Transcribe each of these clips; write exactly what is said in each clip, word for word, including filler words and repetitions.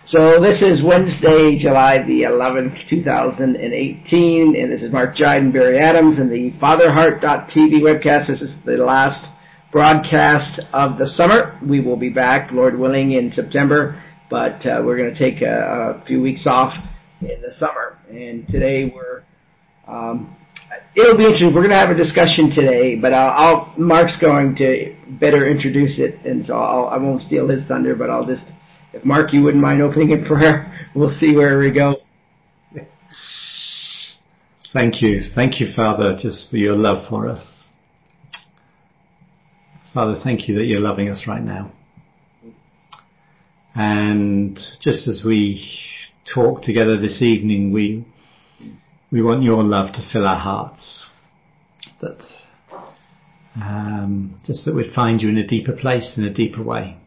So this is Wednesday, July the eleventh, two thousand eighteen, and this is Mark Jide and Barry Adams and the Fatherheart dot T V webcast. This is the last broadcast of the summer. We will be back, Lord willing, in September, but uh, we're going to take a, a few weeks off in the summer. And today we're, um, it'll be interesting. We're going to have a discussion today, but I'll, I'll Mark's going to better introduce it, and so I'll, I won't steal his thunder, but I'll just, if Mark, you wouldn't mind opening in prayer, we'll see where we go. Thank you. Thank you, Father, just for your love for us. Father, thank you that you're loving us right now. And just as we talk together this evening, we we want your love to fill our hearts. That um, just that we'd find you in a deeper place, in a deeper way.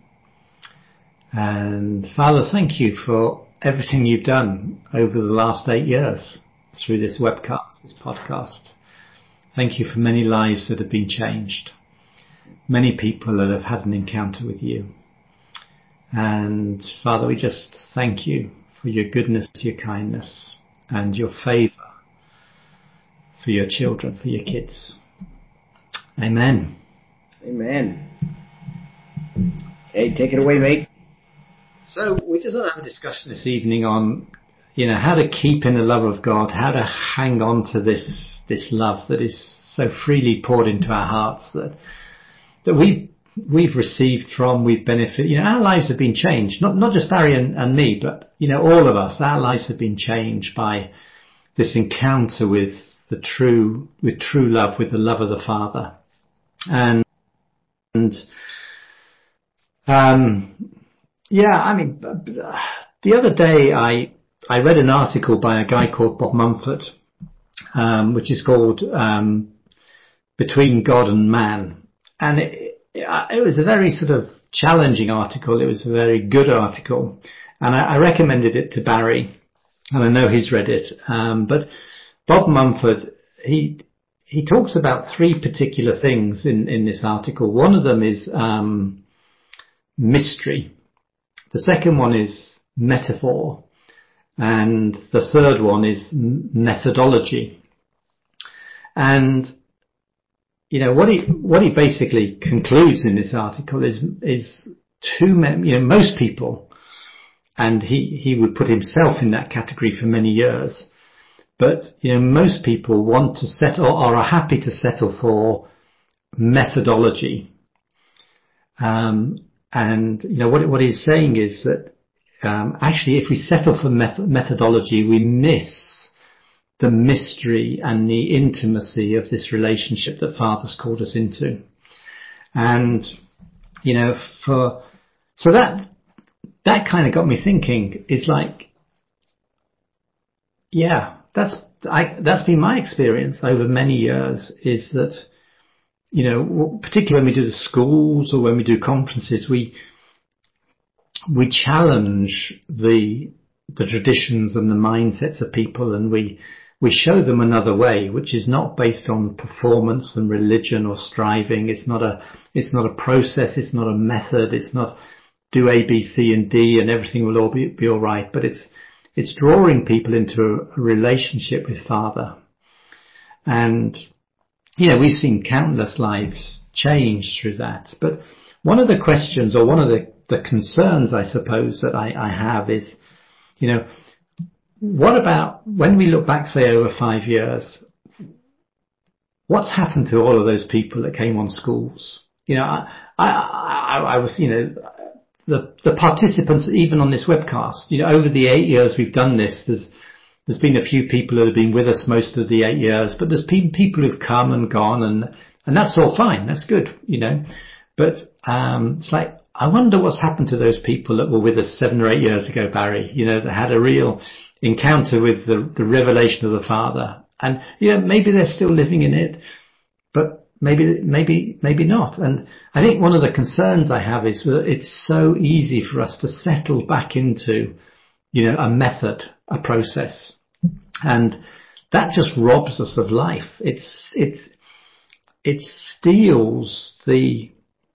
And Father, thank you for everything you've done over the last eight years through this webcast, this podcast. Thank you for many lives that have been changed, many people that have had an encounter with you. And Father, we just thank you for your goodness, your kindness, and your favour for your children, for your kids. Amen. Amen. Hey, take it away, mate. So we just want to have a discussion this evening on, you know, how to keep in the love of God, how to hang on to this this love that is so freely poured into our hearts, that that we we've received from, we've benefited. You know, our lives have been changed, not not just Barry and, and me, but you know, all of us. Our lives have been changed by this encounter with the true with true love, with the love of the Father, and and um. Yeah, I mean, the other day I I read an article by a guy called Bob Mumford, um, which is called um, Between God and Man. And it, it was a very sort of challenging article. It was a very good article. And I, I recommended it to Barry, and I know he's read it. Um, but Bob Mumford, he he talks about three particular things in, in this article. One of them is um, mystery. The second one is metaphor, and the third one is methodology. And you know what he what he basically concludes in this article is is too many. You know, most people, and he he would put himself in that category for many years. But you know, most people want to settle or are happy to settle for methodology. Um, And, you know, what, what he's saying is that, um, actually, if we settle for meth- methodology, we miss the mystery and the intimacy of this relationship that Father's called us into. And, you know, for, so that, that kind of got me thinking, is like, yeah, that's, I, that's been my experience over many years, is that, you know, particularly when we do the schools or when we do conferences, we we challenge the the traditions and the mindsets of people, and we we show them another way, which is not based on performance and religion or striving. It's not a it's not a process. It's not a method. It's not do A, B, C, and D, and everything will all be be all right. But it's it's drawing people into a, a relationship with Father, and you know, we've seen countless lives change through that. But one of the questions, or one of the, the concerns, I suppose, that I, I have is, you know, what about when we look back, say, over five years, what's happened to all of those people that came on schools? You know, I, I, I, I was, you know, the, the participants, even on this webcast, you know, over the eight years we've done this, there's, There's been a few people that have been with us most of the eight years, but there's been people who've come and gone, and and that's all fine. That's good, you know. But um, it's like, I wonder what's happened to those people that were with us seven or eight years ago, Barry, you know, that had a real encounter with the, the revelation of the Father. And, yeah, maybe they're still living in it, but maybe, maybe, maybe not. And I think one of the concerns I have is that it's so easy for us to settle back into, you know, a method, a process. And that just robs us of life. It's, it's, it steals the,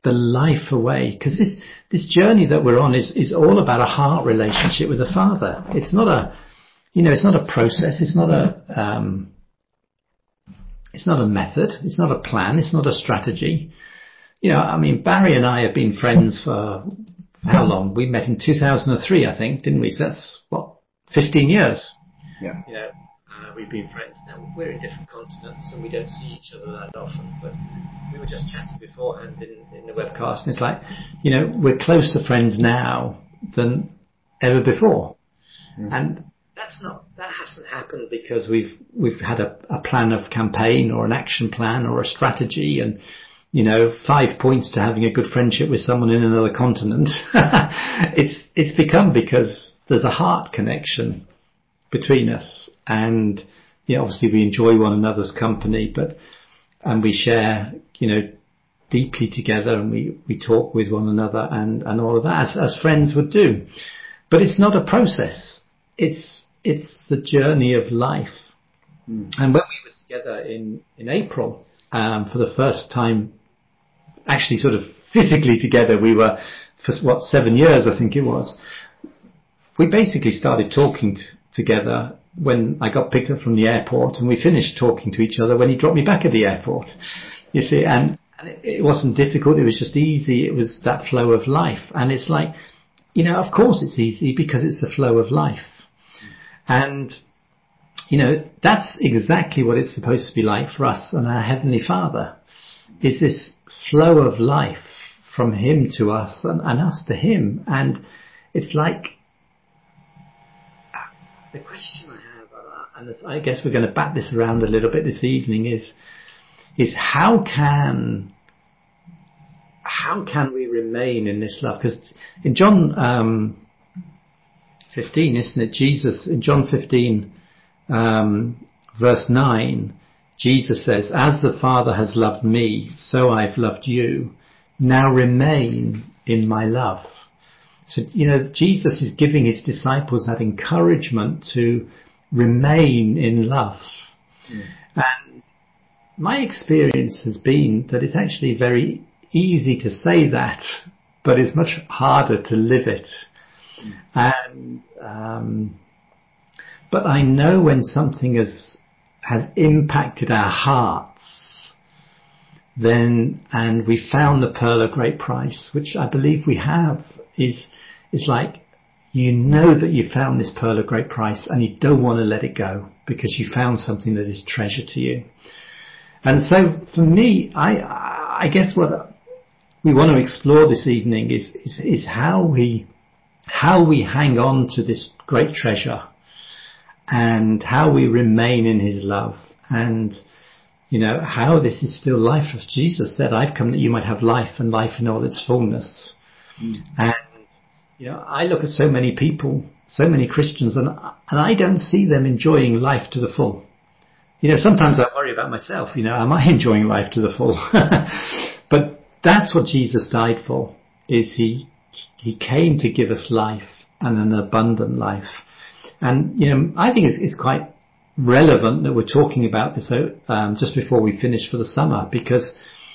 the life away. Because this, this journey that we're on is, is all about a heart relationship with the Father. It's not a, you know, it's not a process. It's not a, um, it's not a method. It's not a plan. It's not a strategy. You know, I mean, Barry and I have been friends for how long? We met in two thousand three, I think, didn't we? So that's, what, fifteen years? Yeah. You know, uh, we've been friends now. We're in different continents and we don't see each other that often, but we were just chatting beforehand in, in the webcast, and it's like, you know, we're closer friends now than ever before. Mm. And that's not, that hasn't happened because we've, we've had a, a plan of campaign or an action plan or a strategy and, you know, five points to having a good friendship with someone in another continent. it's, it's become because there's a heart connection between us, and, you know, obviously we enjoy one another's company, but, and we share, you know, deeply together, and we, we talk with one another and, and all of that as, as friends would do. But it's not a process. It's, it's the journey of life. Mm. And when we were together in, in April, um, for the first time, actually sort of physically together, we were for what, seven years, I think it was. We basically started talking t- together when I got picked up from the airport, and we finished talking to each other when he dropped me back at the airport. You see, and, and it, it wasn't difficult. It was just easy. It was that flow of life. And it's like, you know, of course it's easy because it's the flow of life. And, you know, that's exactly what it's supposed to be like for us and our Heavenly Father, is this flow of life from Him to us and, and us to Him. And it's like, the question I have, and I guess we're going to bat this around a little bit this evening, is, is how can, how can we remain in this love? Because in John, um, fifteen, isn't it? Jesus, in John fifteen, um, verse nine, Jesus says, "As the Father has loved me, so I've loved you. Now remain in my love." So, you know, Jesus is giving his disciples that encouragement to remain in love. Mm. And my experience has been that it's actually very easy to say that, but it's much harder to live it. Mm. And, um, but I know when something has, has impacted our hearts, then, and we found the pearl of great price, which I believe we have, is, is like, you know that you found this pearl of great price and you don't want to let it go because you found something that is treasure to you. And so for me, I, I guess what we want to explore this evening is, is, is how we, how we hang on to this great treasure and how we remain in his love, and, you know, how this is still life. As Jesus said, "I've come that you might have life and life in all its fullness." Mm. And, you know, I look at so many people, so many Christians, and and I don't see them enjoying life to the full. You know, sometimes I worry about myself, you know, am I enjoying life to the full? But that's what Jesus died for, is he, he came to give us life, and an abundant life. And, you know, I think it's, it's quite relevant that we're talking about this um, just before we finish for the summer, because,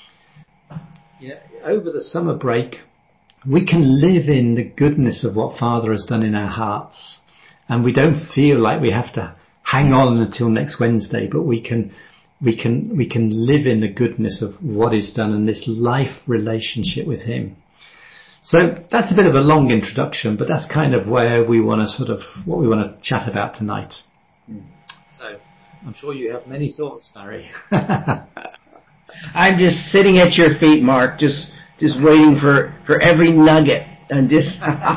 you know, over the summer break, we can live in the goodness of what Father has done in our hearts, and we don't feel like we have to hang on until next Wednesday, but we can we can we can live in the goodness of what is done in this life relationship with him. So that's a bit of a long introduction, but that's kind of where we want to sort of what we want to chat about tonight. Mm. So I'm sure you have many thoughts, Barry. I'm just sitting at your feet, Mark, just just waiting for, for every nugget, and just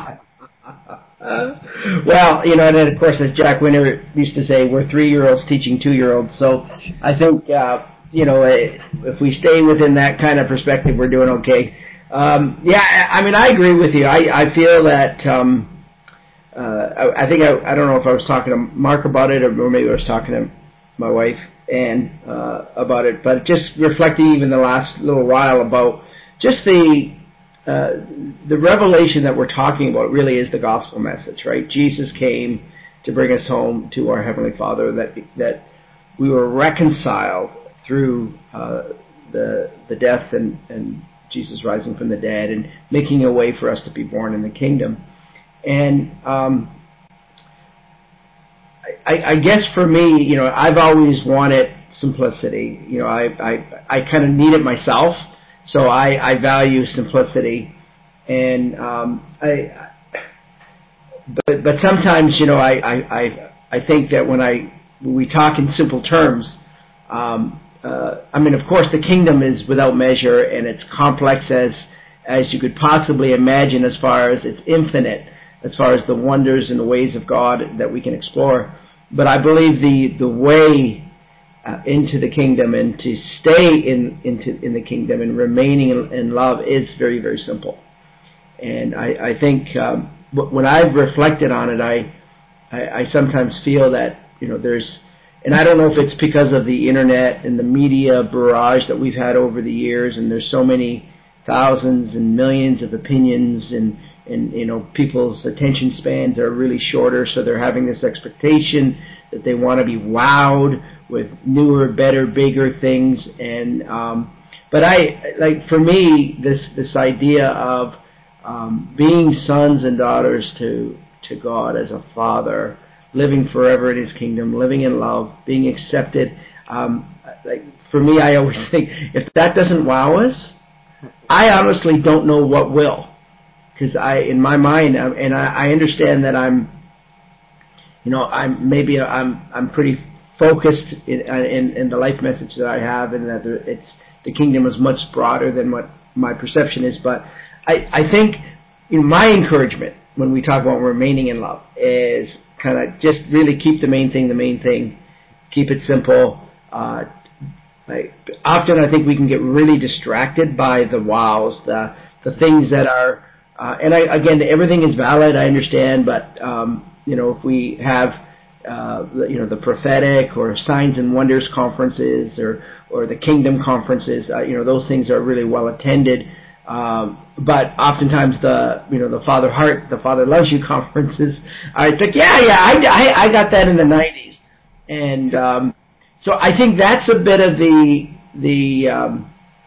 well, you know, and then of course, as Jack Winter used to say, we're three-year-olds teaching two-year-olds. So I think uh, you know, if we stay within that kind of perspective, we're doing okay. Um, yeah, I mean, I agree with you. I, I feel that um, uh, I, I think I, I don't know if I was talking to Mark about it, or maybe I was talking to my wife and uh, about it, but just reflecting even the last little while about just the uh, the revelation that we're talking about really is the gospel message, right? Jesus came to bring us home to our Heavenly Father, that that we were reconciled through uh, the the death and, and Jesus rising from the dead and making a way for us to be born in the kingdom. And um, I, I guess for me, you know, I've always wanted simplicity. You know, I I, I kind of need it myself, so I, I value simplicity. And um, I, but but sometimes, you know, I, I I I think that when I when we talk in simple terms, um, uh, I mean, of course, the kingdom is without measure, and it's complex as as you could possibly imagine, as far as it's infinite, as far as the wonders and the ways of God that we can explore. But I believe the the way uh, into the kingdom and to stay in into in the kingdom and remaining in, in love is very, very simple. And I, I think um, when I've reflected on it, I, I I sometimes feel that, you know, there's, and I don't know if it's because of the internet and the media barrage that we've had over the years, and there's so many thousands and millions of opinions, and and you know, people's attention spans are really shorter, so they're having this expectation that they want to be wowed with newer, better, bigger things. And um, but I like for me this this idea of um, being sons and daughters to to God as a Father, living forever in His kingdom, living in love, being accepted. Um, like for me, I always think if that doesn't wow us, I honestly don't know what will. Because I, in my mind, and I, I understand that I'm, you know, I'm maybe I'm I'm pretty focused in, in in the life message that I have, and that it's the kingdom is much broader than what my perception is. But I I think, you know, my encouragement when we talk about remaining in love is kind of just really keep the main thing the main thing, keep it simple. Uh, like often I think we can get really distracted by the wows, the the things that are. Uh, and I, again, everything is valid, I understand, but, um, you know, if we have, uh, you know, the prophetic or signs and wonders conferences or, or the kingdom conferences, uh, you know, those things are really well attended. Um, but oftentimes the, you know, the Father Heart, the Father Loves You conferences, I think, yeah, yeah, I, I, I got that in the nineties. And, um, so I think that's a bit of the, the, um,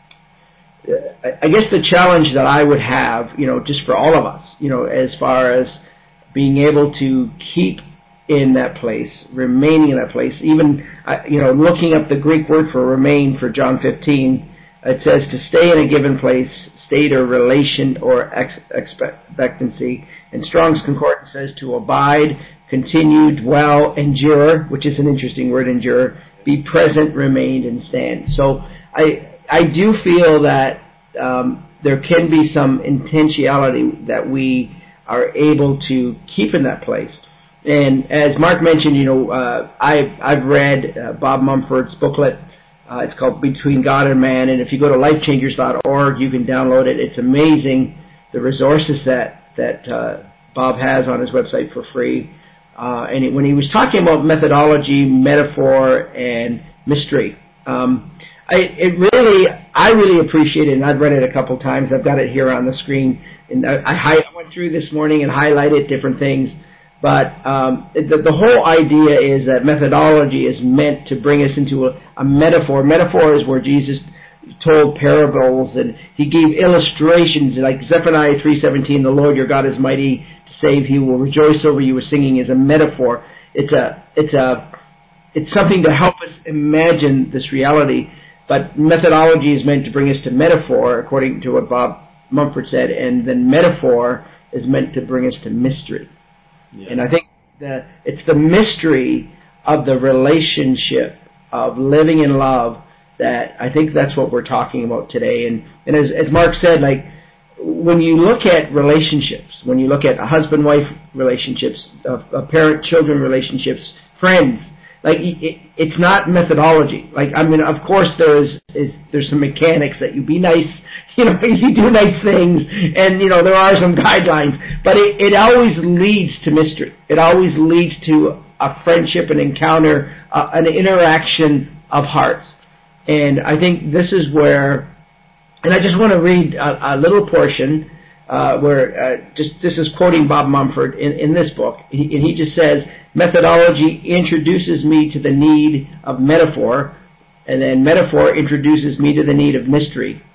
I guess the challenge that I would have, you know, just for all of us, you know, as far as being able to keep in that place, remaining in that place, even, you know, looking up the Greek word for remain for John fifteen, it says to stay in a given place, state or relation or ex- expectancy. And Strong's Concordance says to abide, continue, dwell, endure, which is an interesting word, endure, be present, remain, and stand. So I, I do feel that um, there can be some intentionality that we are able to keep in that place. And as Mark mentioned, you know, uh, I, I've read uh, Bob Mumford's booklet. Uh, it's called Between God and Man. And if you go to life changers dot org, you can download it. It's amazing, the resources that, that uh, Bob has on his website for free. Uh, and it, when he was talking about methodology, metaphor, and mystery, um, I, it really, I really appreciate it, and I've read it a couple times. I've got it here on the screen, and I, I, I went through this morning and highlighted different things. But um, the, the whole idea is that methodology is meant to bring us into a, a metaphor. Metaphor is where Jesus told parables, and he gave illustrations, like Zephaniah three seventeen, the Lord your God is mighty to save; he will rejoice over you. With singing is a metaphor. It's a, it's a, it's something to help us imagine this reality. But methodology is meant to bring us to metaphor, according to what Bob Mumford said, and then metaphor is meant to bring us to mystery. Yeah. And I think the, it's the mystery of the relationship of living in love that I think that's what we're talking about today. And, and as, as Mark said, like, when you look at relationships, when you look at husband-wife relationships, uh, uh, parent-children relationships, friends, like, it, it's not methodology. Like, I mean, of course there's is, there's some mechanics that you be nice, you know, you do nice things, and, you know, there are some guidelines, but it, it always leads to mystery. It always leads to a friendship, an encounter, uh, an interaction of hearts. And I think this is where, and I just want to read a, a little portion uh, where, uh, just this is quoting Bob Mumford in, in this book, he, and he just says, methodology introduces me to the need of metaphor, and then metaphor introduces me to the need of mystery.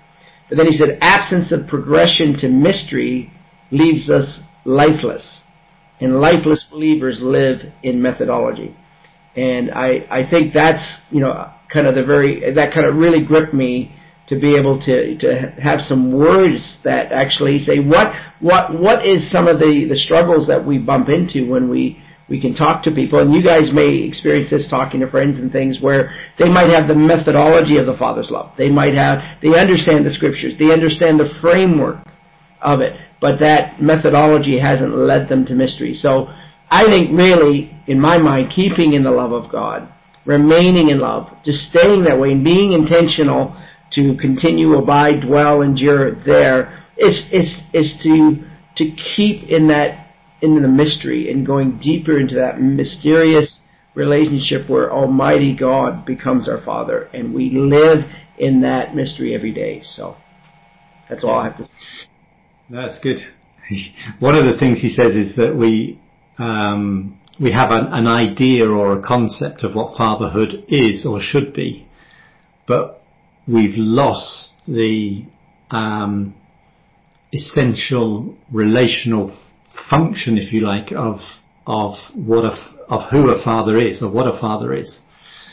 But then he said, absence of progression to mystery leaves us lifeless. And lifeless believers live in methodology. And I, I think that's, you know, kind of the very, that kind of really gripped me to be able to, to have some words that actually say what, what, what is some of the, the struggles that we bump into when we, we can talk to people. And you guys may experience this talking to friends and things where they might have the methodology of the Father's love. They might have, they understand the scriptures. They understand the framework of it. But that methodology hasn't led them to mystery. So I think really, in my mind, keeping in the love of God, remaining in love, just staying that way and being intentional to continue, abide, dwell, endure there is, is, is to, to keep in that, into the mystery and going deeper into that mysterious relationship where Almighty God becomes our Father, and we live in that mystery every day. So that's all I have to say. That's good. One of the things he says is that we um, we have an, an idea or a concept of what fatherhood is or should be, but we've lost the um, essential relational function, if you like, of of what a, of who a father is or what a father is.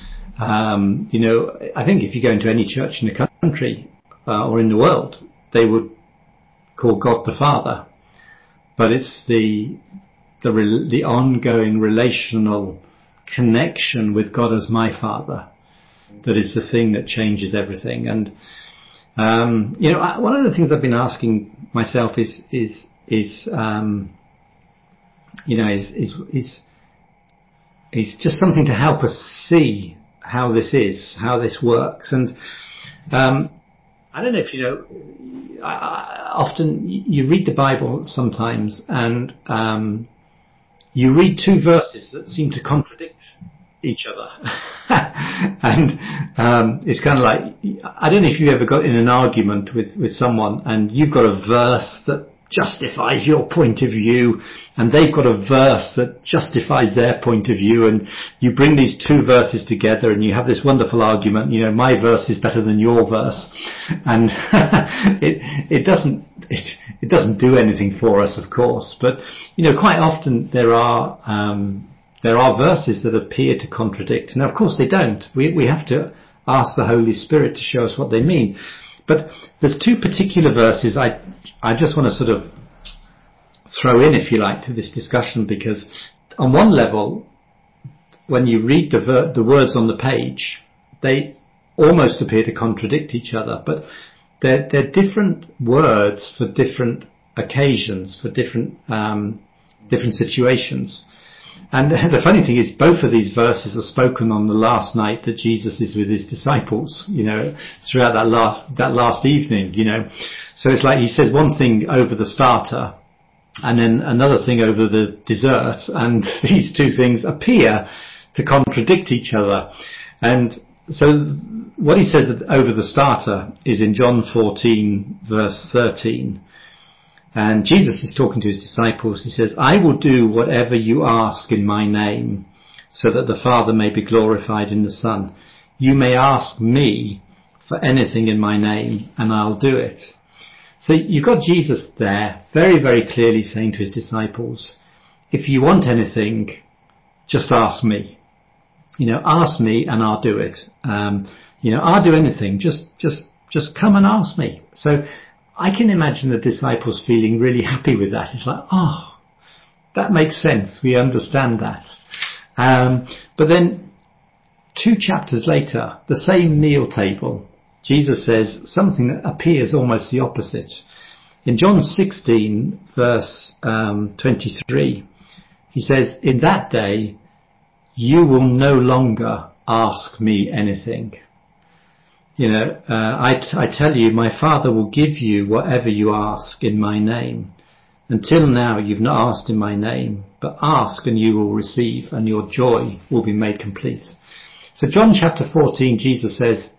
Um, you know, I think if you go into any church in the country uh, or in the world, they would call God the Father, but it's the the the ongoing relational connection with God as my Father that is the thing that changes everything. And um, you know, one of the things I've been asking myself is is is um, you know is is is is just something to help us see how this is, how this works. And um, I don't know if you know. I, I, often you read the Bible sometimes, and um, you read two verses that seem to contradict each other, and um, it's kind of like, I don't know if you've ever got in an argument with with someone, and you've got a verse that justifies your point of view, and they've got a verse that justifies their point of view, and you bring these two verses together and you have this wonderful argument. You know, my verse is better than your verse, and it it doesn't it, it doesn't do anything for us, of course. But you know, quite often there are um, there are verses that appear to contradict, and of course they don't. We we have to ask the Holy Spirit to show us what they mean. But there's two particular verses I I just want to sort of throw in, if you like, to this discussion, because on one level, when you read the ver- the words on the page, they almost appear to contradict each other, but they're, they're different words for different occasions, for different um, different situations. And the funny thing is, both of these verses are spoken on the last night that Jesus is with his disciples, you know, throughout that last, that last evening, you know. So it's like he says one thing over the starter and then another thing over the dessert, and these two things appear to contradict each other. And so what he says over the starter is in John fourteen verse thirteen. And Jesus is talking to his disciples. He says, I will do whatever you ask in my name, so that the Father may be glorified in the Son. You may ask me for anything in my name, and I'll do it. So you've got Jesus there, very, very clearly saying to his disciples, if you want anything, just ask me. You know, ask me and I'll do it. Um, you know, I'll do anything. Just, just, just come and ask me. So I can imagine the disciples feeling really happy with that. It's like, oh, that makes sense. We understand that. Um, but then two chapters later, the same meal table, Jesus says something that appears almost the opposite. In John sixteen, verse um, twenty-three, he says, in that day, you will no longer ask me anything. You know, uh, I, t- I tell you, my Father will give you whatever you ask in my name. Until now, you've not asked in my name, but ask and you will receive, and your joy will be made complete. So John chapter fourteen, Jesus says,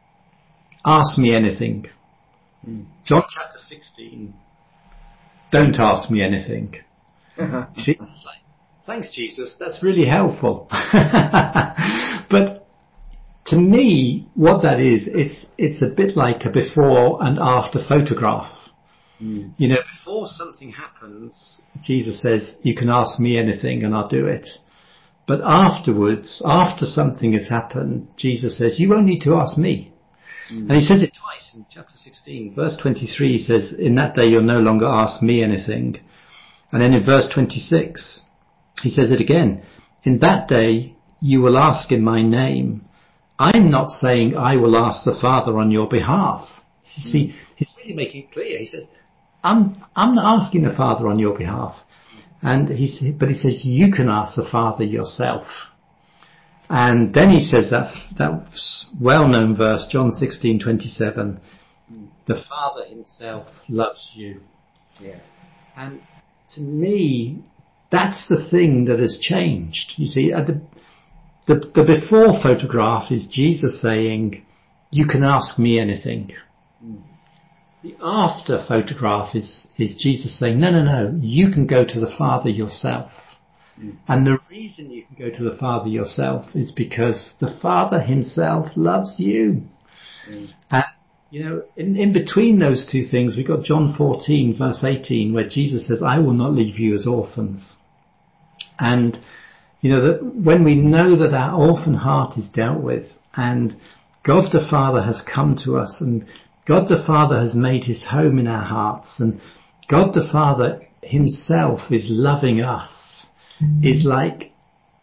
ask me anything. Mm. John chapter sixteen, don't ask me anything. Uh-huh. See, thanks, Jesus. That's really helpful. But to me, what that is, it's it's a bit like a before and after photograph. Mm. You know, before something happens, Jesus says, you can ask me anything and I'll do it. But afterwards, after something has happened, Jesus says, you won't need to ask me. Mm. And he says it twice in chapter sixteen. Verse twenty-three, he says, in that day you'll no longer ask me anything. And then in verse twenty-six, he says it again. In that day you will ask in my name. I'm not saying I will ask the Father on your behalf. You see, he's really making it clear. He says, I'm, I'm not asking the Father on your behalf. And he, but he says, you can ask the Father yourself. And then he says that, that well-known verse, John sixteen twenty-seven, the Father himself loves you. Yeah. And to me, that's the thing that has changed. You see, at the, the, the before photograph is Jesus saying, you can ask me anything. Mm. The after photograph is, is Jesus saying, no, no, no, you can go to the Father yourself. Mm. And the reason you can go to the Father yourself is because the Father himself loves you. Mm. And, you know, in, in between those two things, we've got John fourteen, verse eighteen, where Jesus says, I will not leave you as orphans. And, you know, that when we know that our orphan heart is dealt with and God the Father has come to us and God the Father has made his home in our hearts and God the Father himself is loving us, mm-hmm. is like,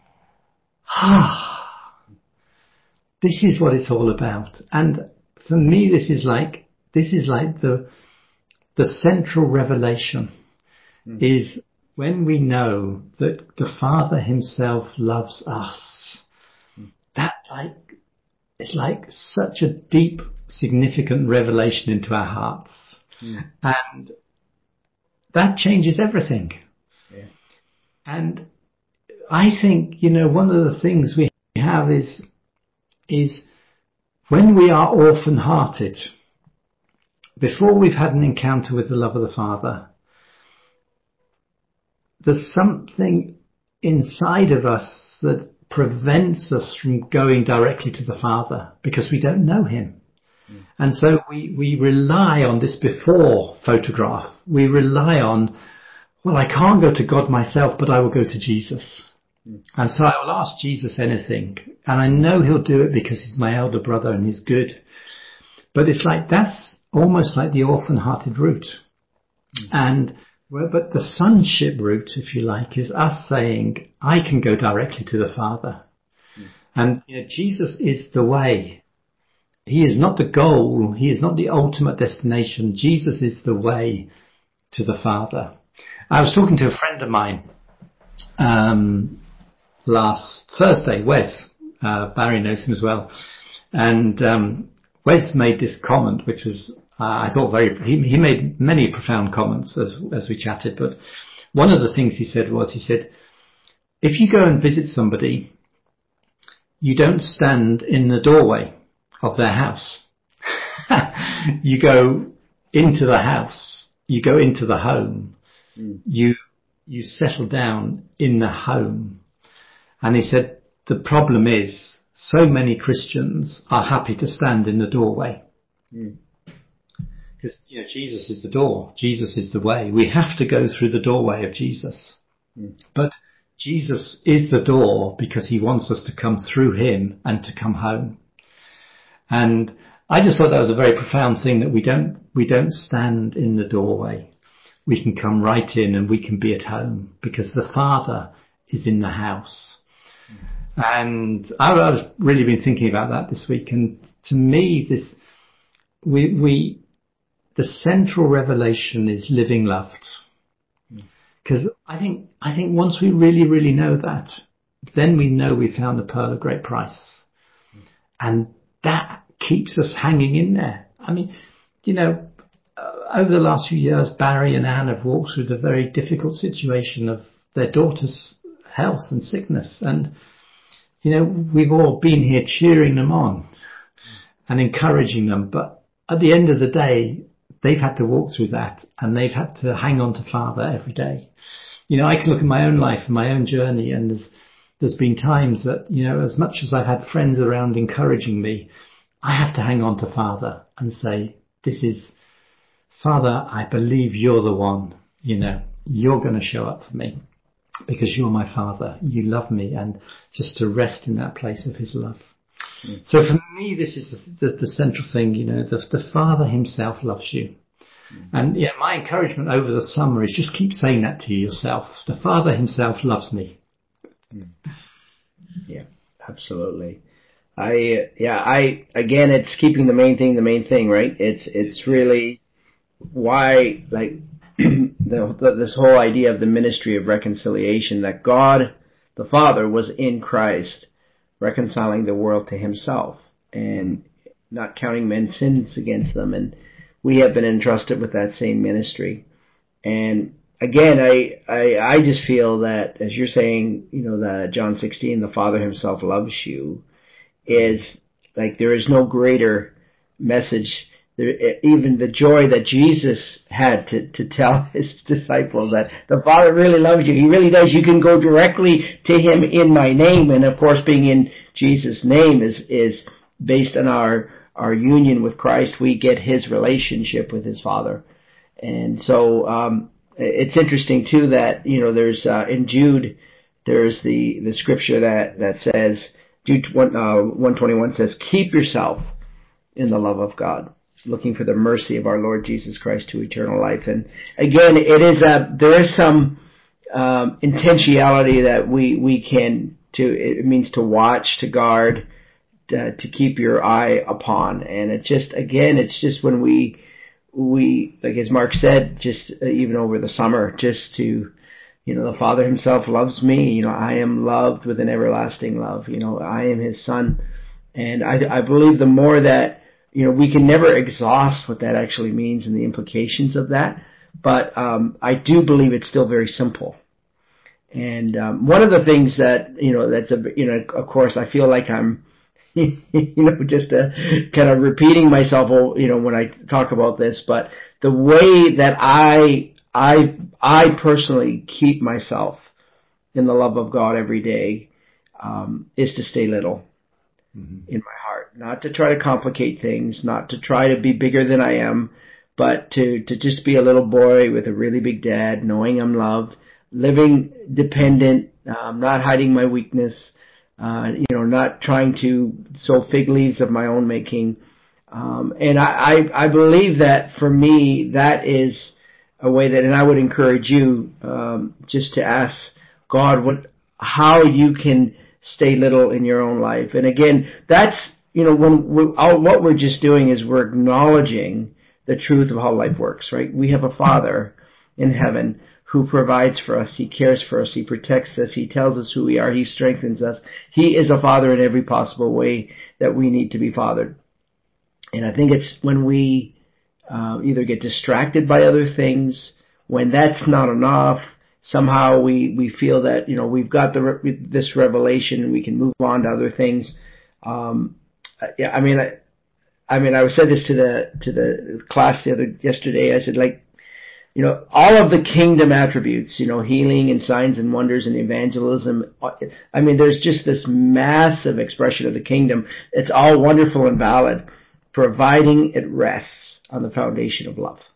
ah, this is what it's all about. And for me, this is like, this is like the, the central revelation mm-hmm. is when we know that the Father himself loves us. Mm-hmm. That like, it's like such a deep, significant revelation into our hearts. Mm. And that changes everything. Yeah. And I think, you know, one of the things we have is, is when we are orphan-hearted, before we've had an encounter with the love of the Father, there's something inside of us that prevents us from going directly to the Father because we don't know him. Mm. And so we, we rely on this before photograph. We rely on, well, I can't go to God myself, but I will go to Jesus. Mm. And so I will ask Jesus anything. And I know he'll do it because he's my elder brother and he's good. But it's like, that's almost like the orphan-hearted route. Mm. And Well, but the sonship route, if you like, is us saying, I can go directly to the Father. Mm. And you know, Jesus is the way. He is not the goal. He is not the ultimate destination. Jesus is the way to the Father. I was talking to a friend of mine um, last Thursday, Wes. Uh, Barry knows him as well. And um, Wes made this comment, which was Uh, I thought very, he, he made many profound comments as, as we chatted, but one of the things he said was, he said, if you go and visit somebody, you don't stand in the doorway of their house. You go into the house, you go into the home, mm. you, you settle down in the home. And he said, the problem is so many Christians are happy to stand in the doorway. Mm. Because, you know, Jesus is the door. Jesus is the way. We have to go through the doorway of Jesus. Mm. But Jesus is the door because he wants us to come through him and to come home. And I just thought that was a very profound thing, that we don't, we don't stand in the doorway. We can come right in and we can be at home because the Father is in the house. Mm. And I, I was really been thinking about that this week. And to me, this, we, we, the central revelation is living loved. Because mm. I think, I think once we really, really know that, then we know we found the pearl of great price. Mm. And that keeps us hanging in there. I mean, you know, uh, over the last few years, Barry and Anne have walked through the very difficult situation of their daughter's health and sickness. And, you know, we've all been here cheering them on mm. and encouraging them. But at the end of the day, they've had to walk through that and they've had to hang on to Father every day. You know, I can look at my own life and my own journey, and there's, there's been times that, you know, as much as I've had friends around encouraging me, I have to hang on to Father and say, this is, Father, I believe you're the one, you know, you're going to show up for me because you're my Father. You love me, and just to rest in that place of his love. Mm. So for me, this is the, the, the central thing, you know, the, the Father himself loves you. Mm. And yeah, my encouragement over the summer is just keep saying that to yourself. The Father himself loves me. Mm. Yeah, absolutely. I, yeah, I, again, it's keeping the main thing the main thing, right? It's, it's really why, like, the, the, this whole idea of the ministry of reconciliation, that God, the Father, was in Christ, reconciling the world to himself and not counting men's sins against them. And we have been entrusted with that same ministry. And again, I, I, I just feel that, as you're saying, you know, that John sixteen, the Father himself loves you, is like there is no greater message. There, even the joy that Jesus had to, to tell his disciples that the Father really loves you. He really does. You can go directly to him in my name. And of course, being in Jesus' name is, is based on our, our union with Christ. We get his relationship with his Father. And so, um, it's interesting too that, you know, there's, uh, in Jude, there's the, the scripture that, that says, Jude one, uh, one twenty-one says, keep yourself in the love of God, looking for the mercy of our Lord Jesus Christ to eternal life. And again, it is a, there is some, um, intentionality that we, we can, to, it means to watch, to guard, to, to keep your eye upon. And it just, again, it's just when we, we, like as Mark said, just uh, even over the summer, just to, you know, the Father himself loves me. You know, I am loved with an everlasting love. You know, I am his son. And I, I believe the more that, you know, we can never exhaust what that actually means and the implications of that. But um, I do believe it's still very simple. And um, one of the things that, you know, that's, a, you know, of course, I feel like I'm, you know, just uh, kind of repeating myself, you know, when I talk about this, but the way that I, I, I personally keep myself in the love of God every day, um, is to stay little mm-hmm. in my heart, not to try to complicate things, not to try to be bigger than I am, but to, to just be a little boy with a really big dad, knowing I'm loved, living dependent, um, not hiding my weakness, Uh, you know, not trying to sow fig leaves of my own making. Um, and I, I, I believe that for me, that is a way that, and I would encourage you, um, just to ask God what, how you can stay little in your own life. And again, that's, you know, when we, all, what we're just doing is we're acknowledging the truth of how life works, right? We have a Father in heaven who provides for us. He cares for us. He protects us. He tells us who we are. He strengthens us. He is a father in every possible way that we need to be fathered. And I think it's when we uh, either get distracted by other things, when that's not enough, somehow we, we feel that, you know, we've got the this revelation and we can move on to other things. Um, yeah, I mean, I, I mean, I said this to the to the class the other yesterday. I said, like, you know, all of the kingdom attributes, you know, healing and signs and wonders and evangelism. I mean, there's just this massive expression of the kingdom. It's all wonderful and valid, providing it rests on the foundation of love.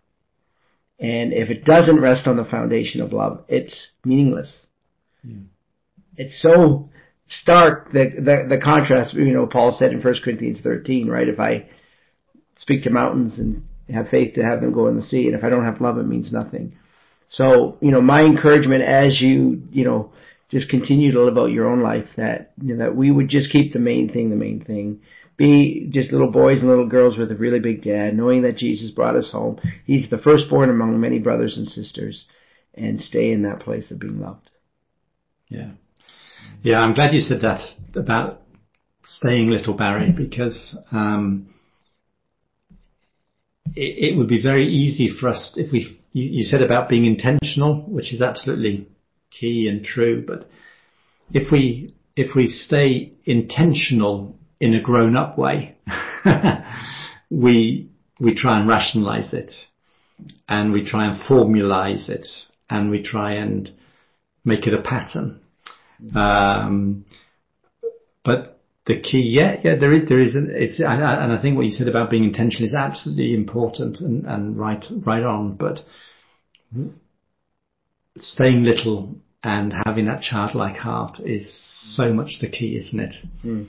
And if it doesn't rest on the foundation of love, it's meaningless. Yeah. It's so stark, the, the, the contrast, you know, Paul said in First Corinthians thirteen, right? If I speak to mountains and have faith to have them go in the sea, and if I don't have love, it means nothing. So, you know, my encouragement as you, you know, just continue to live out your own life, that, you know, that we would just keep the main thing the main thing. Be just little boys and little girls with a really big dad, knowing that Jesus brought us home. He's the firstborn among many brothers and sisters, and stay in that place of being loved. Yeah. Yeah, I'm glad you said that about staying little, Barry, because, um, it, it would be very easy for us if we, you, you said about being intentional, which is absolutely key and true, but if we, if we stay intentional in a grown up way, we, we try and rationalize it, and we try and formalize it, and we try and make it a pattern. Um, but the key, yeah, yeah, there is, there is, an, it's, and I, and I think what you said about being intentional is absolutely important and, and right, right on. But staying little and having that childlike heart is so much the key, isn't it? Mm.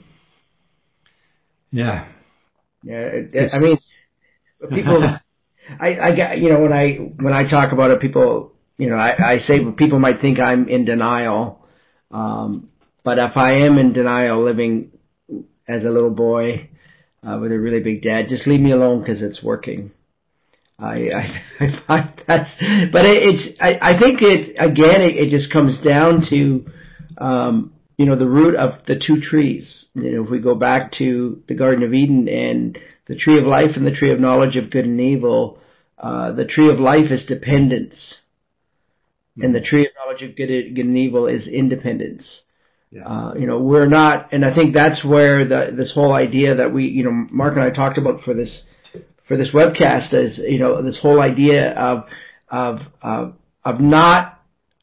Yeah. Yeah. It, I mean, people, I, I get, you know, when I, when I talk about it, people, you know, I, I say people might think I'm in denial. Um, but if I am in denial living as a little boy, uh, with a really big dad, just leave me alone because it's working. I, I, I find that's, but it, it's, I, I think it, again, it, it just comes down to, um, you know, the root of the two trees. You know, if we go back to the Garden of Eden and the tree of life and the tree of knowledge of good and evil, uh, the tree of life is dependence. Mm-hmm. And the tree of knowledge of good, good and evil is independence. Yeah. Uh, you know, we're not, and I think that's where the, this whole idea that we, you know, Mark and I talked about for this, for this webcast is, you know, this whole idea of, of, of, of not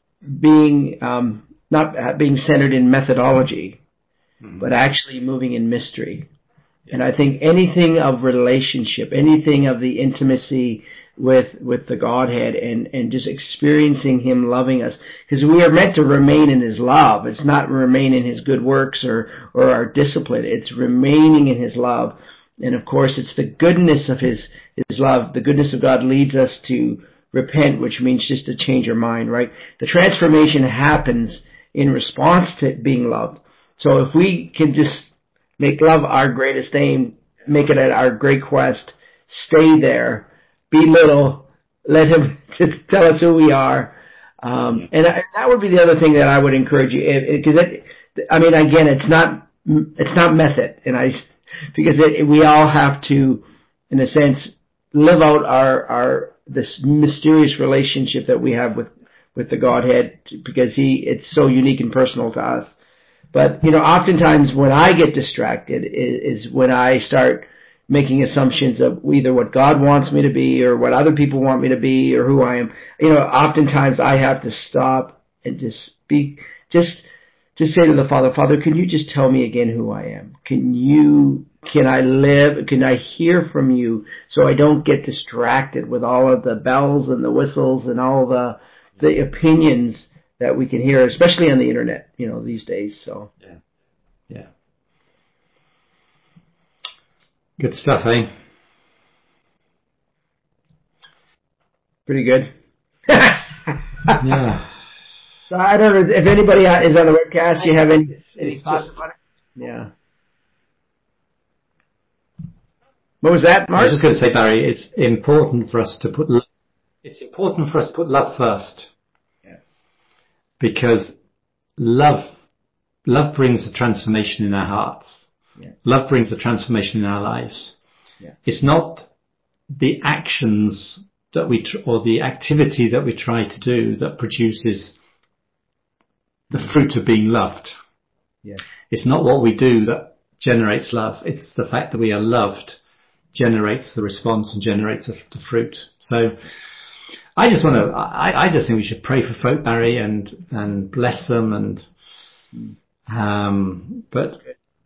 being, um, not being centered in methodology, mm-hmm. but actually moving in mystery. Yeah. And I think anything of relationship, anything of the intimacy with, with the Godhead and, and just experiencing Him loving us, because we are meant to remain in His love. It's not remain in His good works or, or our discipline. It's remaining in His love. And of course, it's the goodness of His, His love. The goodness of God leads us to repent, which means just to change our mind, right? The transformation happens in response to being loved. So if we can just make love our greatest aim, make it our great quest, stay there, be little, let Him just tell us who we are. Um, and I, that would be the other thing that I would encourage you, because I mean, again, it's not, it's not method, and I, because it, we all have to, in a sense, live out our, our, this mysterious relationship that we have with, with the Godhead, because He, it's so unique and personal to us. But, you know, oftentimes when I get distracted is, is when I start making assumptions of either what God wants me to be or what other people want me to be or who I am. You know, oftentimes I have to stop and just be, just, just say to the Father, Father, can you just tell me again who I am? Can you, can I live, can I hear from you so I don't get distracted with all of the bells and the whistles and all the, the opinions that we can hear, especially on the internet, you know, these days. So, yeah. Yeah. Good stuff, eh? Pretty good. Yeah. So I don't know if anybody is on the webcast. Do you have any, any thoughts just, about it? Yeah. What was that, Mark? I was just going to say, Barry, it's important for us to put. It's important for us to put love first. Yeah. Because love, love brings a transformation in our hearts. Yeah. Love brings a transformation in our lives. Yeah. It's not the actions that we, tr- or the activity that we try to do that produces the fruit of being loved. Yeah. It's not what we do that generates love. It's the fact that we are loved generates the response and generates the, the fruit. So I just want to, I, I just think we should pray for folk, Barry, and, and bless them. And, um, but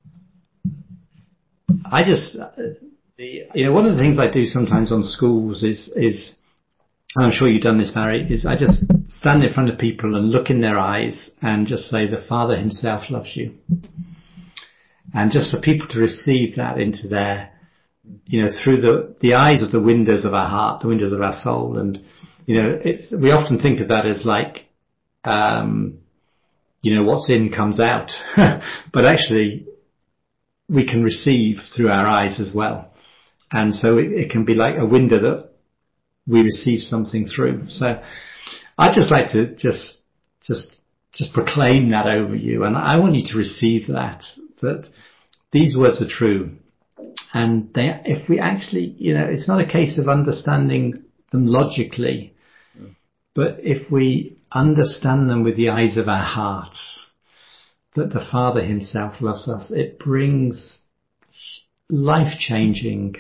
I just, the, you know, one of the things I do sometimes on schools is, is, and I'm sure you've done this, Barry, is I just stand in front of people and look in their eyes and just say, the Father Himself loves you. And just for people to receive that into their, you know, through the, the eyes of the windows of our heart, the windows of our soul. And, you know, it, we often think of that as like, um, you know, what's in comes out. But actually, we can receive through our eyes as well. And so it, it can be like a window that we receive something through. So I'd just like to just, just, just proclaim that over you. And I want you to receive that, that these words are true. And they, if we actually, you know, it's not a case of understanding them logically, but if we understand them with the eyes of our hearts, that the Father Himself loves us, it brings life-changing,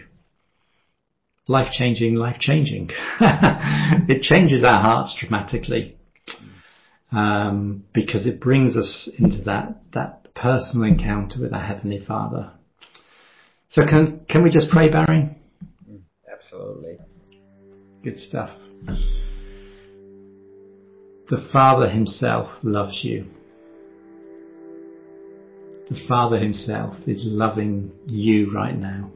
life-changing, life-changing. It changes our hearts dramatically. um, because it brings us into that, that personal encounter with our Heavenly Father. So can, can we just pray, Barry? Absolutely. Good stuff. The Father himself loves you. The Father himself is loving you right now.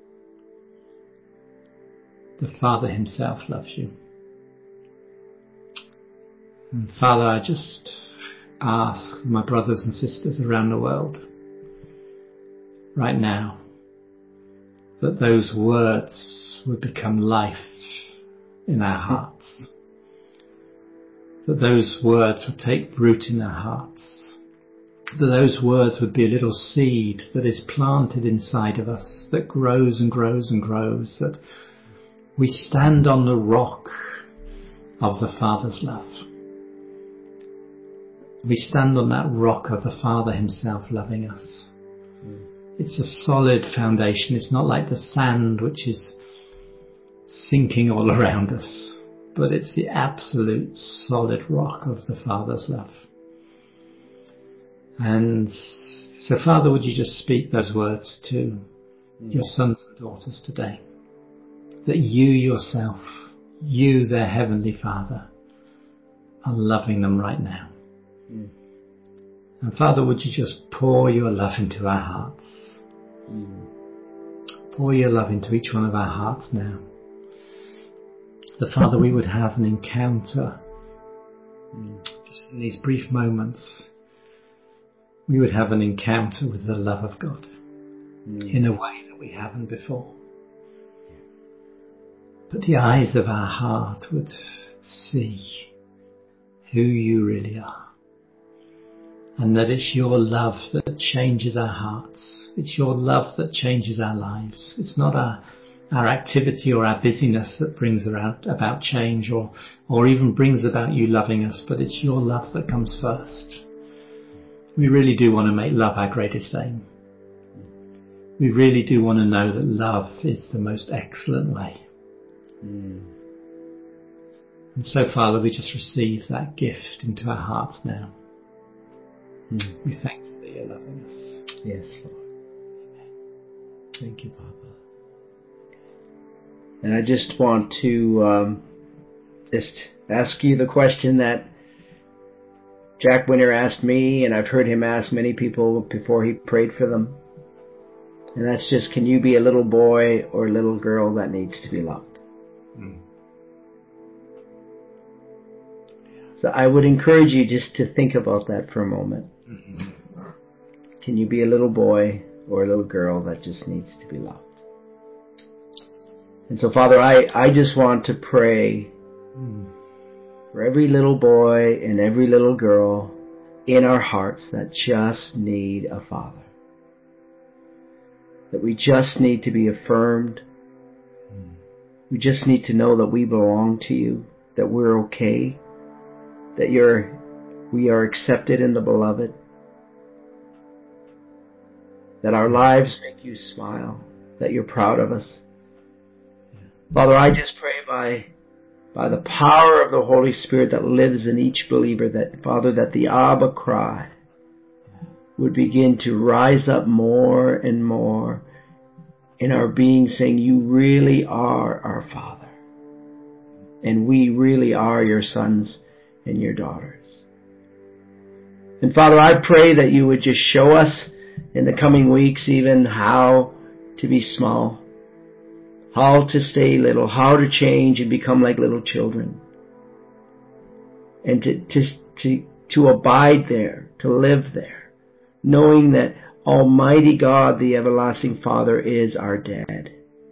The Father himself loves you. And Father, I just ask my brothers and sisters around the world right now that those words would become life in our hearts. That those words would take root in our hearts. That those words would be a little seed that is planted inside of us, that grows and grows and grows, that we stand on the rock of the Father's love. We stand on that rock of the Father himself loving us. Mm. It's a solid foundation. It's not like the sand which is sinking all around us, but it's the absolute solid rock of the Father's love. And so, Father, would you just speak those words to mm. your sons and daughters today? That you yourself, you, their Heavenly Father, are loving them right now. Mm. And Father, would you just pour your love into our hearts? Mm. Pour your love into each one of our hearts now. That, Father, we would have an encounter, mm. just in these brief moments, we would have an encounter with the love of God mm. in a way that we haven't before. But the eyes of our heart would see who you really are. And that it's your love that changes our hearts. It's your love that changes our lives. It's not our, our activity or our busyness that brings about, about change or, or even brings about you loving us, but it's your love that comes first. We really do want to make love our greatest aim. We really do want to know that love is the most excellent way. Mm. And so, Father, we just receive that gift into our hearts now. Mm. We thank you that you're loving us. Yes, Lord. Amen. Thank you, Papa. And I just want to um, just ask you the question that Jack Winter asked me, and I've heard him ask many people before he prayed for them. And that's just, can you be a little boy or a little girl that needs to be loved? Mm. So I would encourage you just to think about that for a moment. Mm-hmm. Can you be a little boy or a little girl that just needs to be loved? And so, Father, I, I just want to pray mm. for every little boy and every little girl in our hearts that just need a Father. That we just need to be affirmed. Mm. We just need to know that we belong to you, that we're okay, that you're, we are accepted in the Beloved, that our lives make you smile, that you're proud of us. Father, I just pray by, by the power of the Holy Spirit that lives in each believer, that, Father, that the Abba cry would begin to rise up more and more in our being, saying, you really are our Father, and we really are your sons and your daughters. And Father, I pray that you would just show us in the coming weeks even how to be small, how to stay little, how to change and become like little children, and to to to, to abide there, to live there, knowing that Almighty God, the everlasting Father, is our Dad.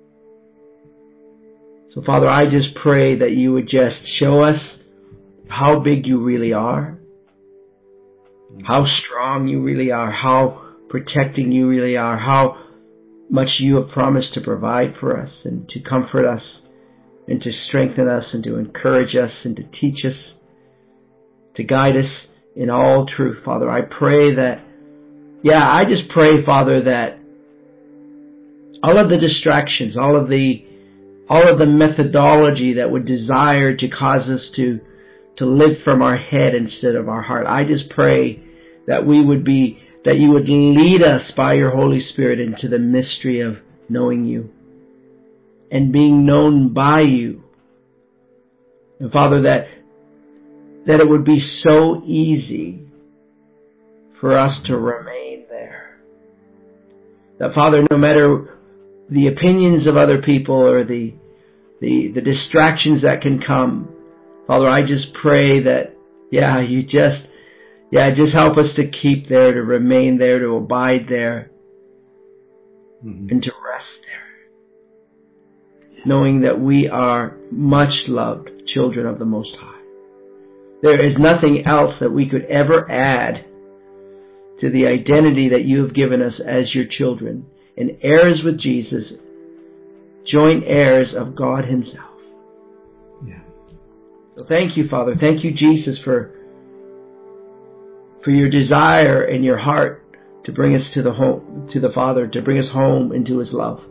So Father, I just pray that you would just show us how big you really are, how strong you really are, how protecting you really are, how much you have promised to provide for us and to comfort us and to strengthen us and to encourage us and to teach us, to guide us in all truth. Father, I pray that, yeah, I just pray, Father, that all of the distractions, all of the all of the methodology that would desire to cause us to to live from our head instead of our heart. I just pray that we would be, that you would lead us by your Holy Spirit into the mystery of knowing you and being known by you. And Father, that, that it would be so easy for us to remain there. That Father, no matter the opinions of other people or the, the, the distractions that can come, Father, I just pray that, yeah, you just, yeah, just help us to keep there, to remain there, to abide there, mm-hmm. and to rest there. Knowing that we are much loved children of the Most High. There is nothing else that we could ever add to the identity that you have given us as your children, and heirs with Jesus, joint heirs of God himself. Yeah. So thank you, Father. Thank you, Jesus, for for your desire and your heart to bring us to the home, to the Father, to bring us home into his love.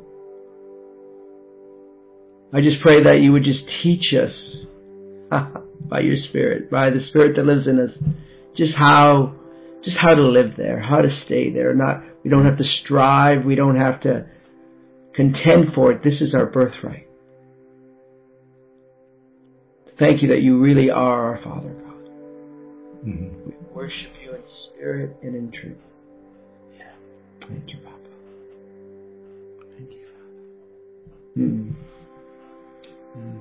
I just pray that you would just teach us by your Spirit, by the Spirit that lives in us, just how just how to live there, how to stay there. Not we don't have to strive, we don't have to contend for it. This is our birthright. Thank you that you really are our Father, God. Mm-hmm. We worship you in spirit and in truth. Yeah. Thank you, Papa. Thank you, Father. Mm. Mm.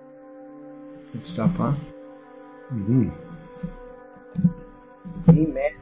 Good stuff, huh? Mm-hmm. Amen.